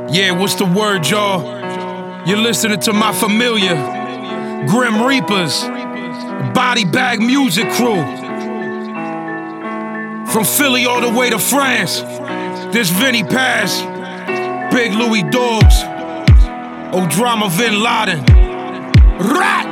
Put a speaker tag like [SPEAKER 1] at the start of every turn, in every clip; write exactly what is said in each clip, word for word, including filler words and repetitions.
[SPEAKER 1] Yeah, what's the word, y'all? You're listening to my familiar Grim Reapers, Body Bag Music Crew. From Philly all the way to France, this Vinny Paz, Big Louis Dogs, O'Drama Bin Laden. Rat!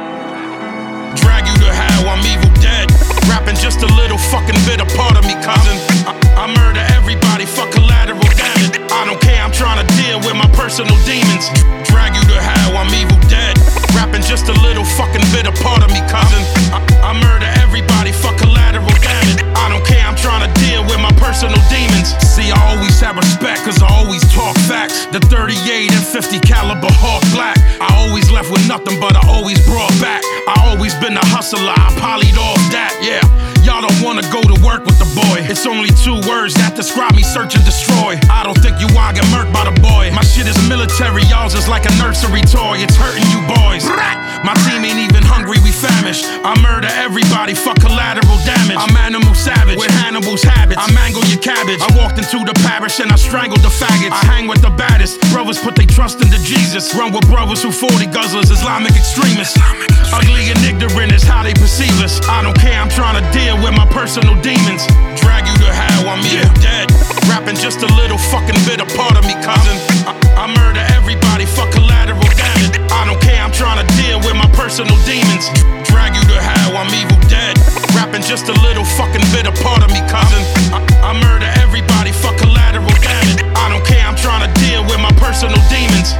[SPEAKER 1] Drag you to hell, I'm evil dead. Rapping just a little fucking bit, a part of me, cousin. I, I murder everybody, fuck collateral damage. I don't care, I'm trying to deal with my personal demons. Drag you to hell, I'm evil dead. Rapping just a little fucking bit, a part of me, cousin. I, I murder everybody, fuck collateral damage. I don't care, I'm trying to deal with my personal demons. See, I always have respect, cause I always talk facts. The thirty-eight and fifty caliber Hawk Black. I always left with nothing, but I always brought back. I always been a hustler, I polyed off that, yeah. Y'all don't wanna go to work with the boy. It's only two words that describe me, search and destroy. I don't think you wanna get murked by the boy. My shit is military, y'all's is like a nursery toy. It's hurting you boys. My team ain't even hungry, we famished. I murder everybody, fuck collateral damage. I'm animal savage, with Hannibal's habits. I mangle your cabbage. I walked into the parish and I strangled the faggots. I hang with the baddest, brothers put they trust into Jesus. Run with brothers who forty guzzlers, Islamic extremists. Ugly and ignorant is how they perceive us. I don't care, I'm trying to deal with my personal demons. Drag you to hell, I'm evil dead. Rapping just a little fucking bit, a part of me, cousin. I, I murder everybody, fuck collateral damage. I don't care, I'm trying to deal with my personal demons. Drag you to hell, I'm evil dead. Rapping just a little fucking bit, a part of me, cousin. I, I murder everybody, fuck collateral damage. I don't care, I'm trying to deal with my personal demons.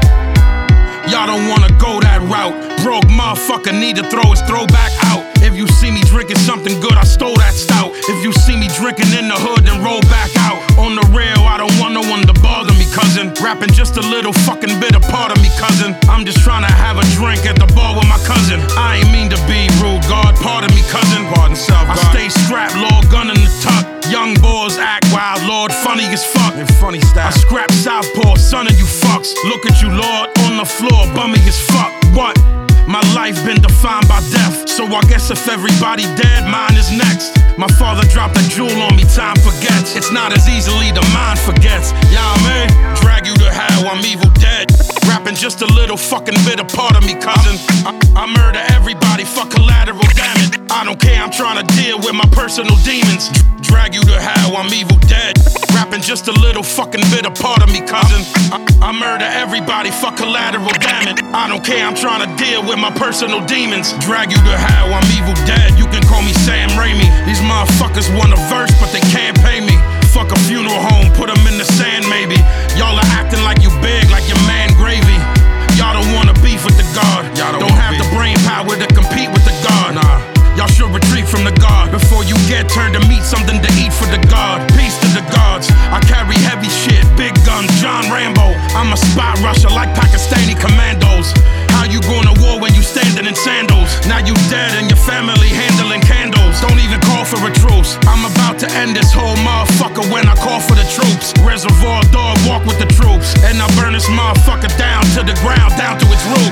[SPEAKER 1] Y'all don't wanna go that route. Broke motherfucker need to throw his throwback out. If you see me drinking something good, I stole that stout. If you see me drinking in the hood, then roll back out. On the rail, I don't want no one to bother me, cousin. Rapping just a little fucking bit, a part of me, cousin. I'm just trying to have a drink at the bar with my cousin. I ain't mean to be rude, God, pardon me, cousin. Pardon self, God. I stay strapped, Lord, gun in the tuck. Young boys act wild, Lord, funny as fuck. And funny style. I scrap Southpaw, son of you fucks. Look at you, Lord, on the floor, bummy as fuck. What? My life been defined by death. So I guess if everybody dead, mine is next. My father dropped a jewel on me, time forgets. It's not as easily the mind forgets. Yeah, man, drag you to hell, I'm evil dead. Rapping just a little fucking bit, a part of me, cousin. I, I murder everybody, fuck collateral damage. I don't care, I'm trying to deal with my personal demons. Drag you to hell, I'm evil dead. Rapping just a little fucking bit, a part of me, cousin. I, I murder everybody, fuck collateral damage. I don't care, I'm trying to deal with my personal demons. Drag you to hell, I'm evil dead. You can call me Sam Raimi. These motherfuckers want a verse, but they can't pay me. Fuck a funeral home, put them in the sand maybe. Y'all are acting like you big, like your man Gravy. Y'all don't wanna beef with the God. Y'all don't, don't have beef. The brain power to compete with the God. Nah. Y'all should retreat from the God before you get turned to meat, something to eat for the God. Peace to the gods. I carry heavy shit, big guns, John Rambo. I'm a spot rusher like Pakistani commandos. How you going to war when you standing in sandals? Now you dead and your family handling candles. Don't even call for a truce. I'm about to end this whole motherfucker when I call for the troops. Reservoir dog, walk with the troops. And I burn this motherfucker down to the ground, down to its roots.